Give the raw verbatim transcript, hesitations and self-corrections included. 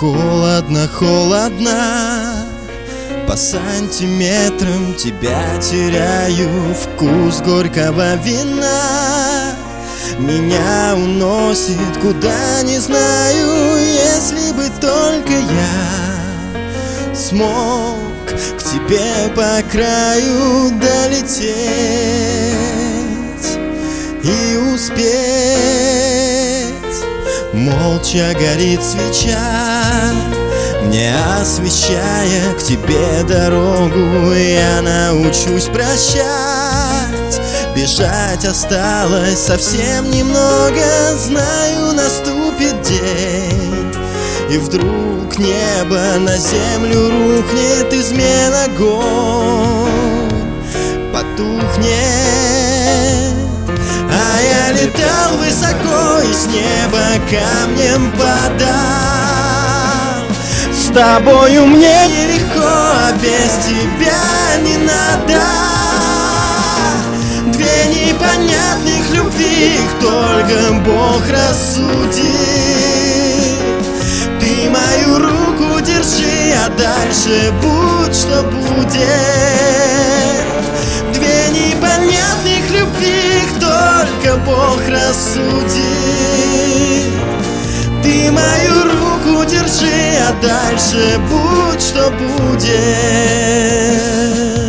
Холодно, холодно, по сантиметрам тебя теряю. Вкус горького вина меня уносит куда не знаю. Если бы только я смог к тебе по краю долететь и успеть. Молча горит свеча, мне освещая к тебе дорогу. Я научусь прощать, бежать осталось совсем немного. Знаю, наступит день, и вдруг небо на землю рухнет, измен огонь потухнет. А я летал высоко и с неба камнем падал. С тобою мне нелегко, а без тебя не надо. Две непонятных любви, их только Бог рассудит. Ты мою руку держи, а дальше будь что будет. Две непонятных любви, их только Бог рассудит. Ты мою руку держи, а дальше будь что будет.